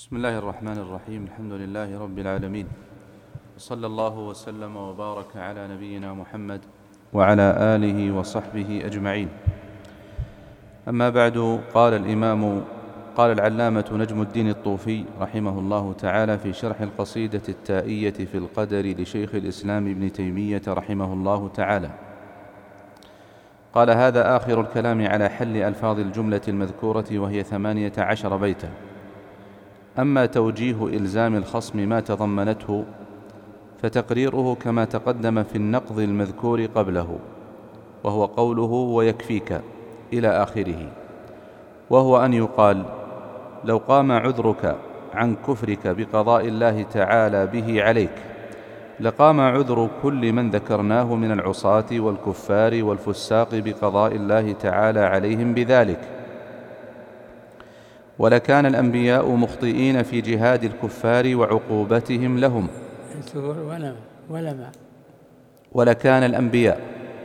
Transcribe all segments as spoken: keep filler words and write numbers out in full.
بسم الله الرحمن الرحيم. الحمد لله رب العالمين، وصلى الله وسلم وبارك على نبينا محمد وعلى آله وصحبه أجمعين. أما بعد، قال الإمام قال العلامة نجم الدين الطوفي رحمه الله تعالى في شرح القصيدة التائية في القدر لشيخ الإسلام ابن تيمية رحمه الله تعالى، قال: هذا آخر الكلام على حل ألفاظ الجملة المذكورة، وهي ثمانية عشر بيتا. أما توجيه إلزام الخصم ما تضمنته فتقريره كما تقدم في النقض المذكور قبله، وهو قوله ويكفيك إلى آخره، وهو أن يقال: لو قام عذرك عن كفرك بقضاء الله تعالى به عليك لقام عذر كل من ذكرناه من العصاة والكفار والفساق بقضاء الله تعالى عليهم بذلك، ولكان الأنبياء مخطئين في جهاد الكفار وعقوبتهم لهم ولكان الأنبياء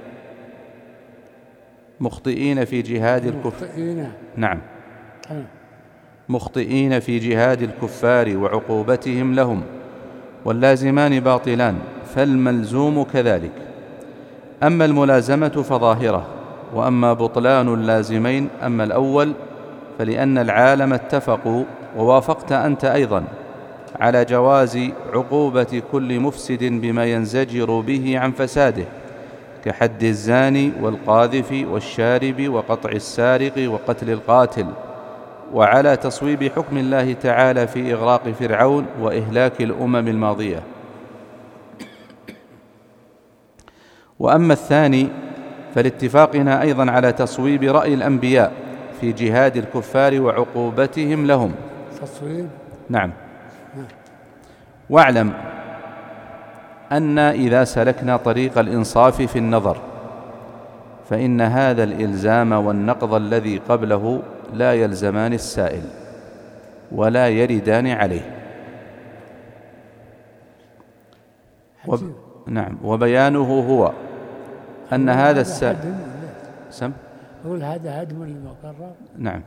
مخطئين في جهاد الكفار نعم مخطئين في جهاد الكفار وعقوبتهم لهم، واللازمان باطلان، فالملزوم كذلك. أما الملازمة فظاهرة، وأما بطلان اللازمين، أما الأول فلأن العالم اتفقوا، ووافقت أنت أيضا، على جواز عقوبة كل مفسد بما ينزجر به عن فساده، كحد الزاني والقاذف والشارب وقطع السارق وقتل القاتل، وعلى تصويب حكم الله تعالى في إغراق فرعون وإهلاك الأمم الماضية. وأما الثاني فلاتفاقنا أيضا على تصويب رأي الأنبياء في جهاد الكفار وعقوبتهم لهم. تصويب نعم. واعلم أن إذا سلكنا طريق الإنصاف في النظر فإن هذا الإلزام والنقض الذي قبله لا يلزمان السائل ولا يردان عليه. وب... نعم. وبيانه هو أن هذا السائل سم أقول هذا هدم للمقرر. نعم.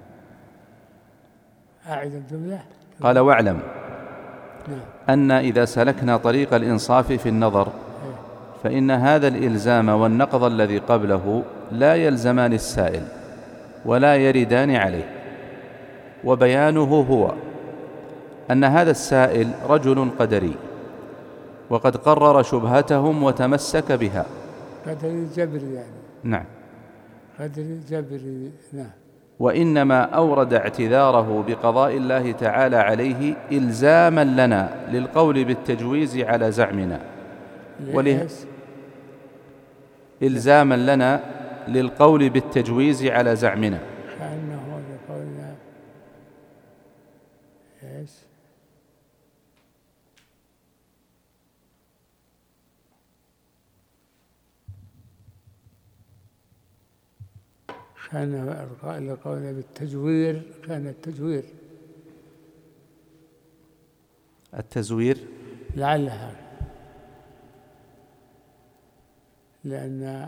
أعد الجملة. قال: واعلم نعم. أن إذا سلكنا طريق الإنصاف في النظر فإن هذا الإلزام والنقض الذي قبله لا يلزمان السائل ولا يردان عليه. وبيانه هو أن هذا السائل رجل قدري، وقد قرر شبهتهم وتمسك بها. قدري جبري يعني. نعم. قدري جبري. نعم. وإنما أورد اعتذاره بقضاء الله تعالى عليه إلزاما لنا للقول بالتجويز على زعمنا، وله إلزاما لنا للقول بالتجويز على زعمنا، كأنه لقولنا إيش كان لقولنا بالتجوير، كان التجوير التزوير لعلها، لأن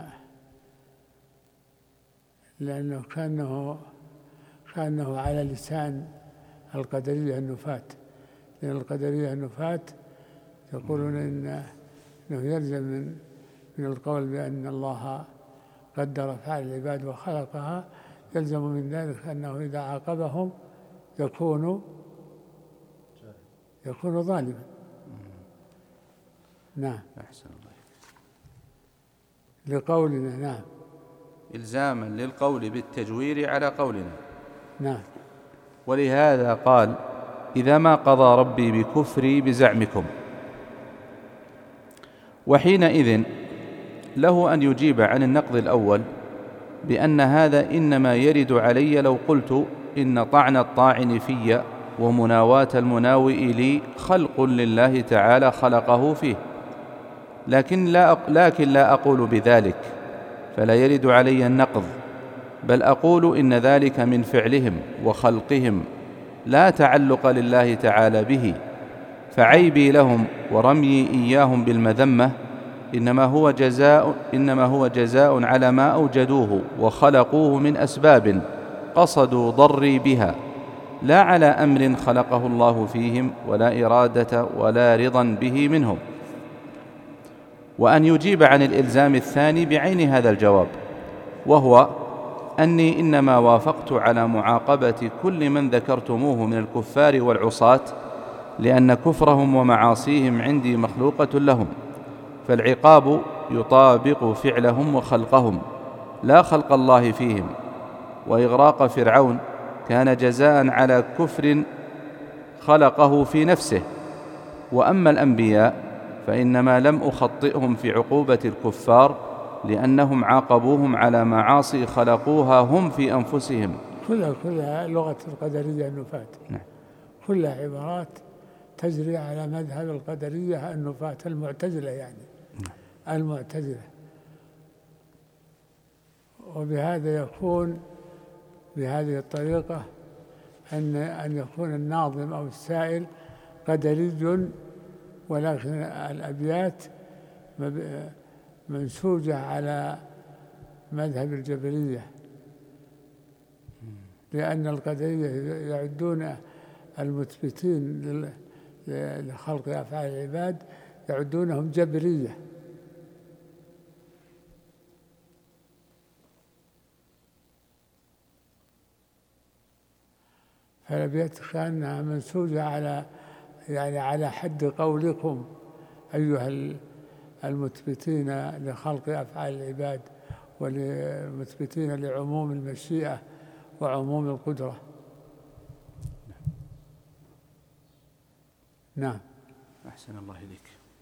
لأنه كأنه كأنه على لسان القدرية النفاة، لأن القدرية النفاة يقولون إن إنه يلزم من من القول بأن الله قدر أفعال العباد وخلقها، يلزم من ذلك أنه إذا عاقبهم يكون يكون ظالما. نعم. أحسن الله. لقولنا. نعم. إلزاما للقول بالتجوير على قولنا. نعم. ولهذا قال: إذا ما قضى ربي بكفري بزعمكم. وحينئذ له أن يجيب عن النقض الأول بأن هذا إنما يرد علي لو قلت إن طعن الطاعن في ومناواة المناوئ لي خلق لله تعالى خلقه فيه، لكن لا, لكن لا أقول بذلك فلا يرد علي النقض، بل أقول إن ذلك من فعلهم وخلقهم لا تعلق لله تعالى به، فعيبي لهم ورميي إياهم بالمذمة إنما هو جزاء إنما هو جزاء على ما أوجدوه وخلقوه من أسباب قصدوا ضري بها، لا على أمر خلقه الله فيهم ولا إرادة ولا رضا به منهم، وأن يجيب عن الإلزام الثاني بعين هذا الجواب، وهو أني إنما وافقت على معاقبة كل من ذكرتموه من الكفار والعصاة لأن كفرهم ومعاصيهم عندي مخلوقة لهم، فالعقاب يطابق فعلهم وخلقهم لا خلق الله فيهم، وإغراق فرعون كان جزاء على كفر خلقه في نفسه. وأما الأنبياء فإنما لم أخطئهم في عقوبة الكفار لأنهم عاقبوهم على معاصي خلقوها هم في أنفسهم. كلها كلها لغة القدرية النفاة. نعم. كلها عبارات تجري على مذهب القدرية النفاة المعتزلة، يعني نعم. المعتزلة. وبهذا يكون بهذه الطريقة أن أن يكون الناظم أو السائل قدري، ولكن الأبيات منسوجة على مذهب الجبرية، لأن القدرية يعدون المثبتين لخلق أفعال العباد يعدونهم جبرية، فالأبيات كأنها منسوجة على يعني على حد قولكم أيها المثبتين لخلق أفعال العباد والمثبتين لعموم المشيئة وعموم القدرة. نعم. أحسن الله إليك.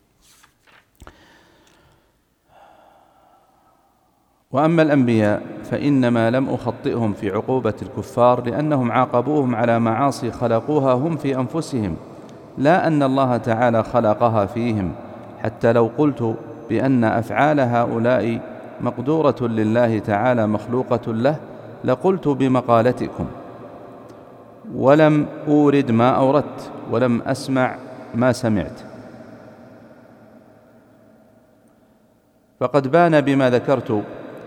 وأما الأنبياء فإنما لم أخطئهم في عقوبة الكفار لأنهم عاقبوهم على معاصي خلقوها هم في أنفسهم، لا أن الله تعالى خلقها فيهم، حتى لو قلت بأن أفعال هؤلاء مقدورة لله تعالى مخلوقة له لقلت بمقالتكم، ولم أورد ما أوردت ولم أسمع ما سمعت. فقد بان بما ذكرت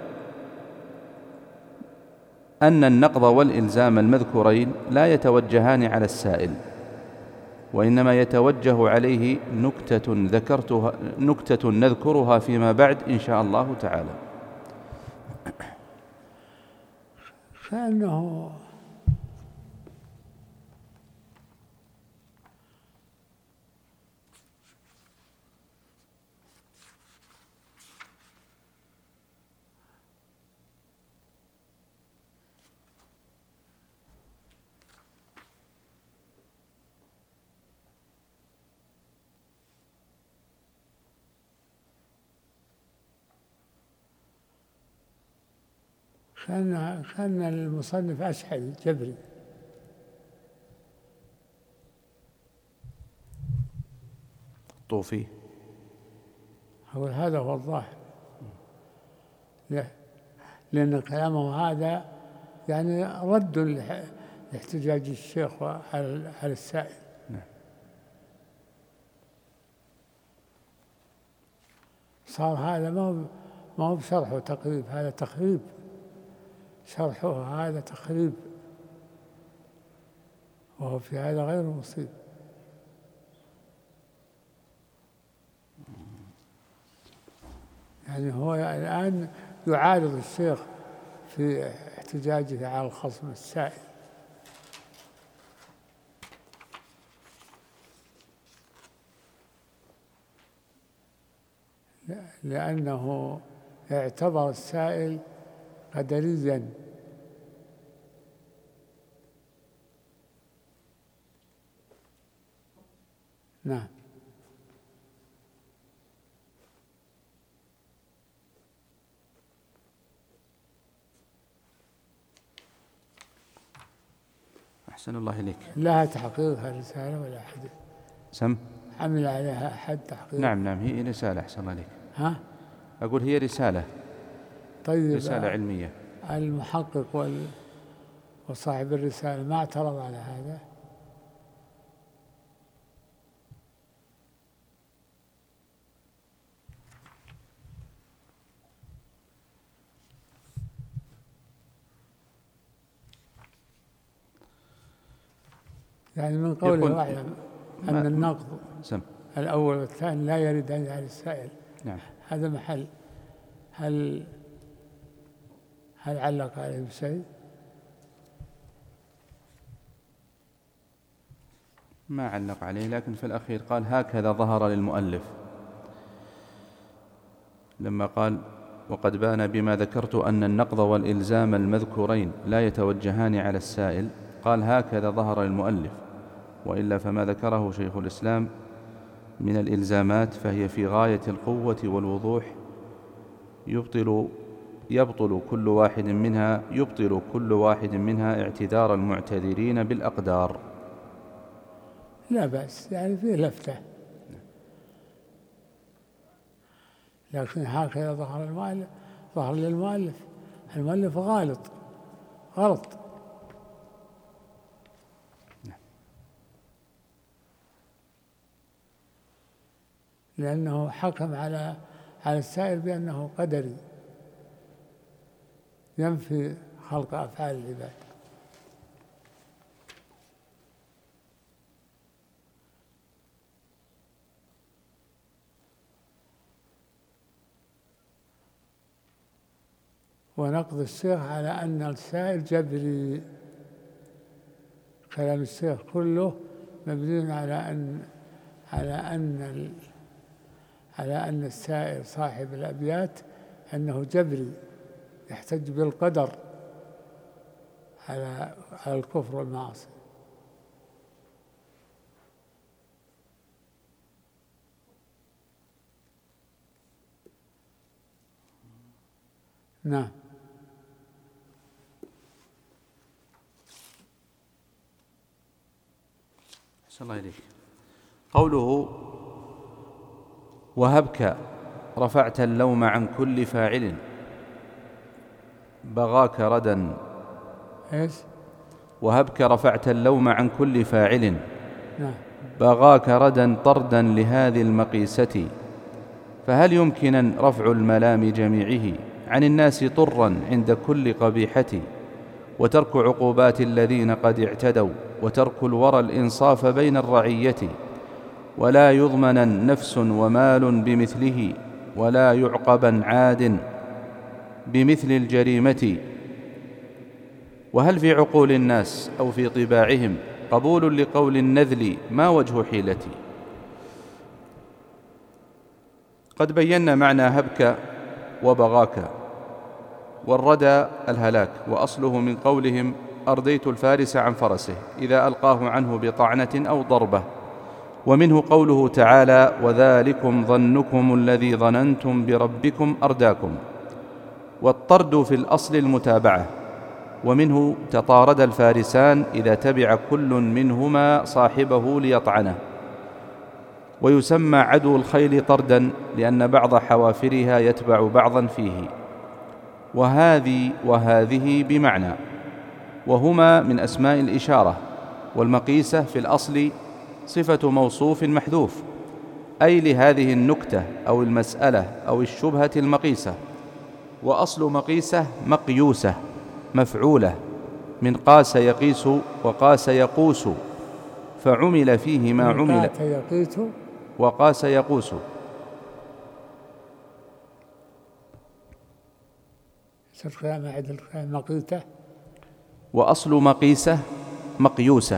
أن النقض والإلزام المذكورين لا يتوجهان على السائل، وإنما يتوجه عليه نكتة ذكرتها نكتة نذكرها فيما بعد إن شاء الله تعالى. كأنه كان كان المصنف أشعري جبري. طوفي. هو هذا هو الظاهر، لأن كلامه هذا يعني رد لاحتجاج الشيخ على السائل. نعم. صار هذا ما هو ما هو بشرح وتقريب، هذا تخريب. شرحه هذا تخريب، وهو في هذا غير مصيب. يعني هو الآن يعارض الشيخ في احتجاجه على الخصم السائل، لأنه اعتبر السائل قدريا. نعم. أحسن الله إليك. لها تحقيقها رسالة ولا أحد سم عمل عليها أحد تحقيق؟ نعم نعم هي رسالة. أحسن الله إليك. ها؟ أقول هي رسالة. طيب. رسالة علمية. المحقق وصاحب الرسالة ما اعترض على هذا؟ يعني من قوله أعلم أن النقض سم. الأول والثاني لا يردان على السائل. نعم. هذا محل. هل هل علق عليه بشيء؟ ما علق عليه، لكن في الأخير قال هكذا ظهر للمؤلف لما قال وقد بان بما ذكرت أن النقض والإلزام المذكورين لا يتوجهان على السائل، قال هكذا ظهر للمؤلف، وإلا فما ذكره شيخ الإسلام من الإلزامات فهي في غاية القوة والوضوح، يبطل يبطل كل واحد منها يبطل كل واحد منها اعتذار المعتذرين بالأقدار. لا بأس، يعني فيه لفتة، لكن هكذا ظهر المؤلف ظهر للمؤلف. المؤلف غالط غلط. لأنه حكم على على السائل بأنه قدري ينفي خلق أفعال العباد. ونقض الشيخ على أن السائل جبري. كلام الشيخ كله مبني على أن على أن على أن السائل صاحب الأبيات أنه جبري يحتج بالقدر على على الكفر والمعاصي. نعم. أحسن الله إليك. قوله وهبك رفعت اللوم عن كل فاعل بغاك ردا. إيش؟ وهبك رفعت اللوم عن كل فاعل نعم. بغاك ردا طردا لهذه المقيسة، فهل يمكن رفع الملام جميعه عن الناس طرا عند كل قبيحة، وترك عقوبات الذين قد اعتدوا، وترك الورى الإنصاف بين الرعية، ولا يضمن نفس ومال بمثله، ولا يعقبا عاد بمثل الجريمة، وهل في عقول الناس أو في طباعهم قبول لقول النذل ما وجه حيلتي. قد بينا معنى هبك وبغاك، والردى الهلاك، وأصله من قولهم أرديت الفارس عن فرسه إذا ألقاه عنه بطعنة أو ضربة، ومنه قوله تعالى وذلكم ظنكم الذي ظننتم بربكم أرداكم، والطرد في الأصل المتابعة، ومنه تطارد الفارسان إذا تبع كل منهما صاحبه ليطعنه، ويسمى عدو الخيل طردا لأن بعض حوافرها يتبع بعضا فيه. وهذه وهذه بمعنى، وهما من أسماء الإشارة، والمقيسة في الأصل صفة موصوف محذوف، أي لهذه النكتة أو المسألة أو الشبهة المقيسة. وأصل مقيسة مقيوسة مفعولة من قاس يقيس وقاس يقوس، فعمل فيه ما عمل وقاس يقوس. مقيتة. وأصل مقيسة مقيوسة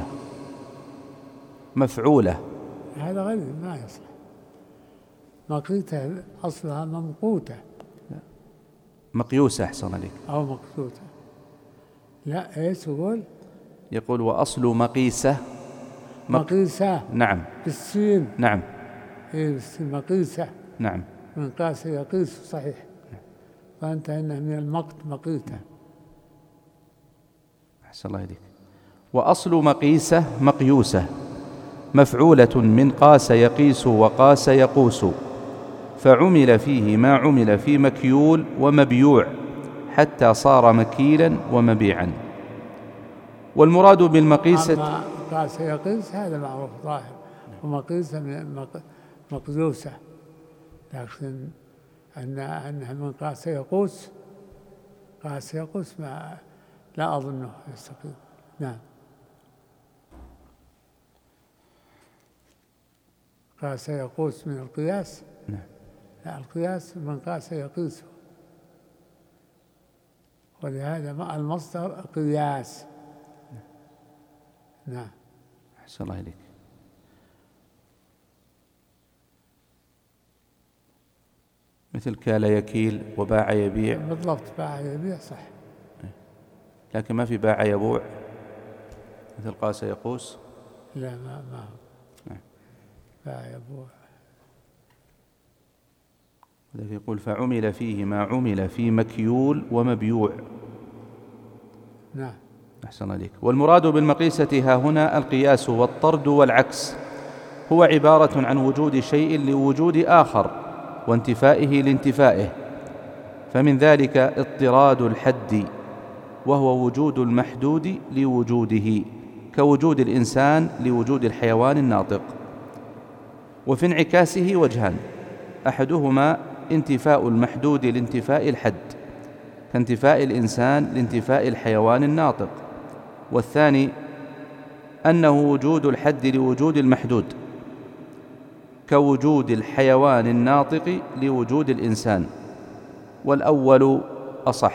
مفعولة. هذا غريب ما يصح. مقيتة أصلها ممقوتة. مقيوسة أحسن عليك. أو مقصوتة. لا إيش يقول؟ يقول وأصل مقيسة مق... مقيسة. نعم. بالسين. نعم. إيه بالسين مقيسة. نعم. من قاس يقيس صحيح. فأنت إنه من المقت مقيتة. أحسن الله إليك. وأصل مقيسة مقيوسة مفعولة من قاس يقيس وقاس يقوس، فعمل فيه ما عمل في مكيول ومبيوع حتى صار مكيلا ومبيعا. والمراد بالمقيسة أما قاس يقيس هذا معروف ظاهر، ومقيسة مقيوسة، لكن أن أنها من قاس يقوس قاس يقوس ما لا أظنه يستقيم. نعم. قاس يقوس من القياس. نعم. لا، القياس من قاس يقيسه، ولهذا مع المصدر قياس. نعم. أحسن الله إليك. مثل كال يكيل وباع يبيع. بالضبط، باع يبيع صح، لكن ما في باع يبوع مثل قاس يقوس. لا، ما ما هو. نعم. باع يبوع. ولذلك يقول فعمل فيه ما عمل في مكيول ومبيوع. نعم. أحسن عليك. والمراد بالمقيسة ها هنا القياس والطرد والعكس، هو عبارة عن وجود شيء لوجود آخر وانتفائه لانتفائه، فمن ذلك اضطراد الحد وهو وجود المحدود لوجوده، كوجود الإنسان لوجود الحيوان الناطق. وفي انعكاسه وجهان، أحدهما انتفاء المحدود لانتفاء الحد كانتفاء الإنسان لانتفاء الحيوان الناطق، والثاني أنه وجود الحد لوجود المحدود كوجود الحيوان الناطق لوجود الإنسان، والأول أصح.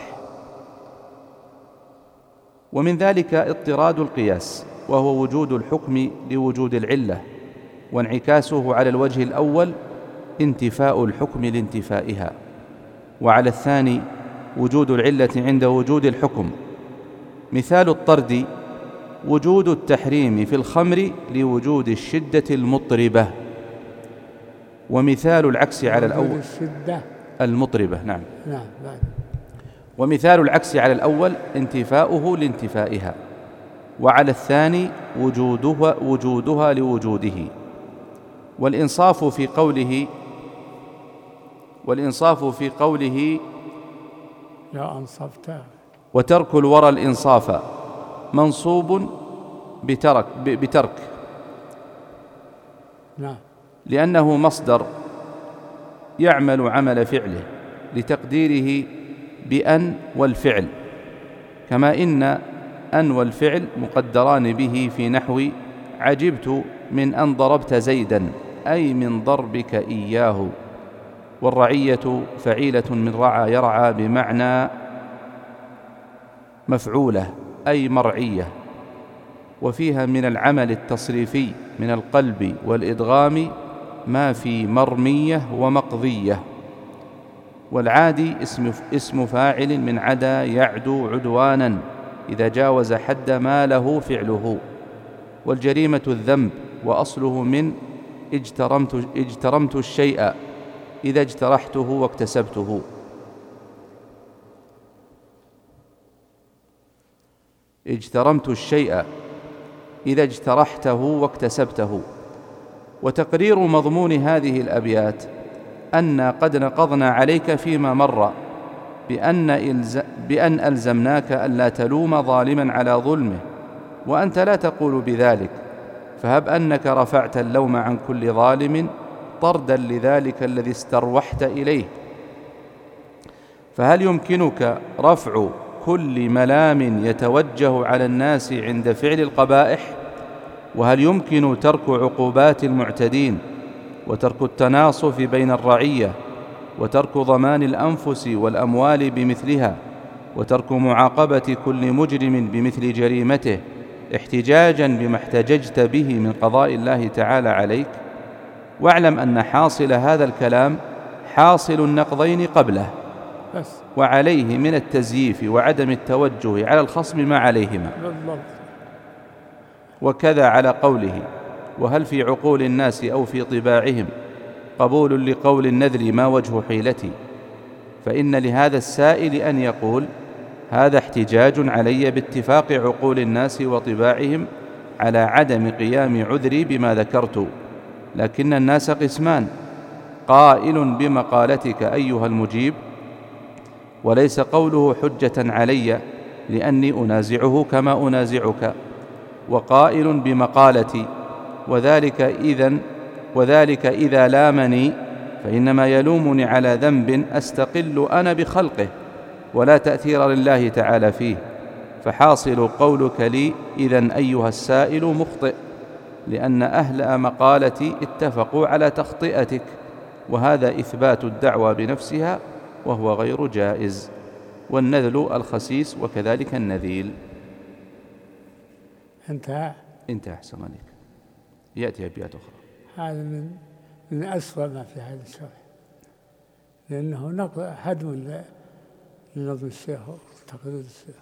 ومن ذلك اضطراد القياس وهو وجود الحكم لوجود العلة، وانعكاسه على الوجه الأول انتفاء الحكم لانتفائها، وعلى الثاني وجود العلة عند وجود الحكم. مثال الطرد وجود التحريم في الخمر لوجود الشدة المطربة، ومثال العكس على الأول الشدة المطربة. نعم. نعم. بعد. ومثال العكس على الأول انتفاؤه لانتفائها، وعلى الثاني وجودها, وجودها لوجوده. والإنصاف في قوله والإنصاف في قوله لا أنصفت. وترك الورى الإنصاف منصوب بترك, بترك نعم. لأنه مصدر يعمل عمل فعله لتقديره بأن والفعل، كما إن أن والفعل مقدران به في نحو عجبت من أن ضربت زيدا، أي من ضربك إياه. والرعية فعيلة من رعى يرعى بمعنى مفعولة أي مرعية، وفيها من العمل التصريفي من القلب والإدغام ما في مرمية ومقضية. والعادي اسم, اسم فاعل من عدا يعدو عدوانا إذا جاوز حد ما له فعله. والجريمة الذنب، وأصله من اجترمت, اجترمت الشيء إذا اجترحته واكتسبته. اجترمت الشيء إذا اجترحته واكتسبته. وتقرير مضمون هذه الأبيات أن قد نقضنا عليك فيما مر بأن, إلز... بأن ألزمناك ألا تلوم ظالما على ظلمه، وأنت لا تقول بذلك، فهب أنك رفعت اللوم عن كل ظالم طردا لذلك الذي استروحت إليه. فهل يمكنك رفع كل ملام يتوجه على الناس عند فعل القبائح؟ وهل يمكن ترك عقوبات المعتدين وترك التناصف بين الرعية وترك ضمان الأنفس والأموال بمثلها وترك معاقبة كل مجرم بمثل جريمته احتجاجا بما احتججت به من قضاء الله تعالى عليك؟ واعلم أن حاصل هذا الكلام حاصل النقضين قبله، وعليه من التزييف وعدم التوجه على الخصم ما عليهما. وكذا على قوله وهل في عقول الناس أو في طباعهم قبول لقول النذر ما وجه حيلتي؟ فإن لهذا السائل أن يقول هذا احتجاج علي باتفاق عقول الناس وطباعهم على عدم قيام عذري بما ذكرت، لكن الناس قسمان، قائل بمقالتك أيها المجيب وليس قوله حجة علي لأني أنازعه كما أنازعك، وقائل بمقالتي وذلك إذن وذلك إذا لامني فإنما يلومني على ذنب أستقل أنا بخلقه ولا تأثير لله تعالى فيه، فحاصل قولك لي إذن أيها السائل مخطئ. لأن أهل مقالتي اتفقوا على تخطئتك، وهذا إثبات الدعوى بنفسها وهو غير جائز، والنذل الخسيس وكذلك النذيل. انتهى انتهى. أحسن عليك. يأتي أبيات أخرى. هذا من من أسوأ ما في هذا الشرح، لأنه نقض هدم لنظم الشيخ وتقليد الشيخ.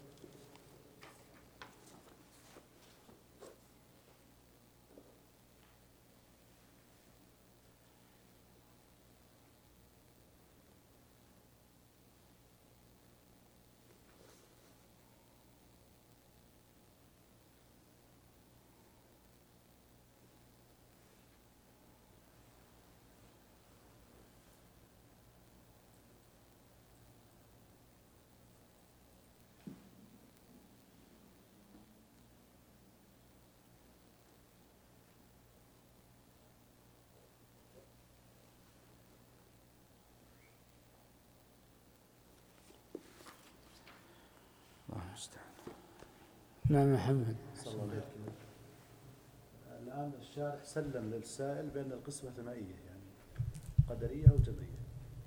نعم محمد. الآن الشارح سلم للسائل بأن القسمة ثنائية، يعني قدرية أو جبرية.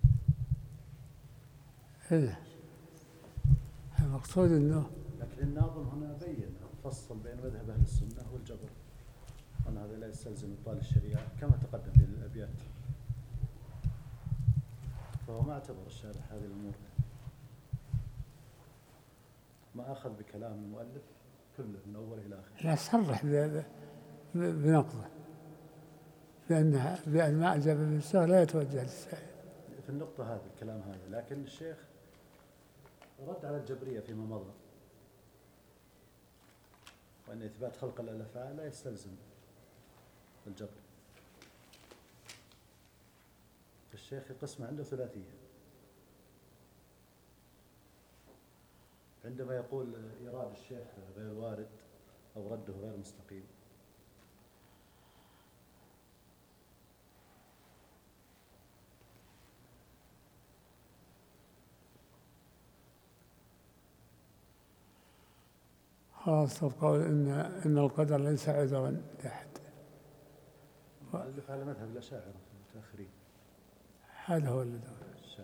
إيه المقصود أنه لكن الناظم هنا بين فصل بين مذهب أهل السنة والجبر، وأن هذا لا يستلزم إبطال الشريعة كما تقدم في الأبيات، فهو ما اعتبر الشارح هذه الأمور، ما أخذ بكلام المؤلف كله من أوله إلى آخره. لا صرح بنقضه، بأن بأن ما أجاب بالشيخ لا يتوجه للسائل في النقطة هذه الكلام هذا، لكن الشيخ رد على الجبرية فيما مضى، وأن إثبات خلق الأفعال لا يستلزم الجبر. الشيخ القسمة عنده ثلاثية، عندما يقول إيراد الشيخ غير وارد أو رده غير مستقيم، خلاص القول إن إن القدر ليس عذرا لأحد. المؤلف على مذهب الأشاعرة المتأخرين، هذا هو الذي الشارع.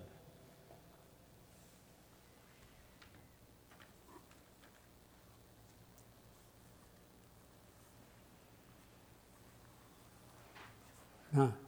نعم.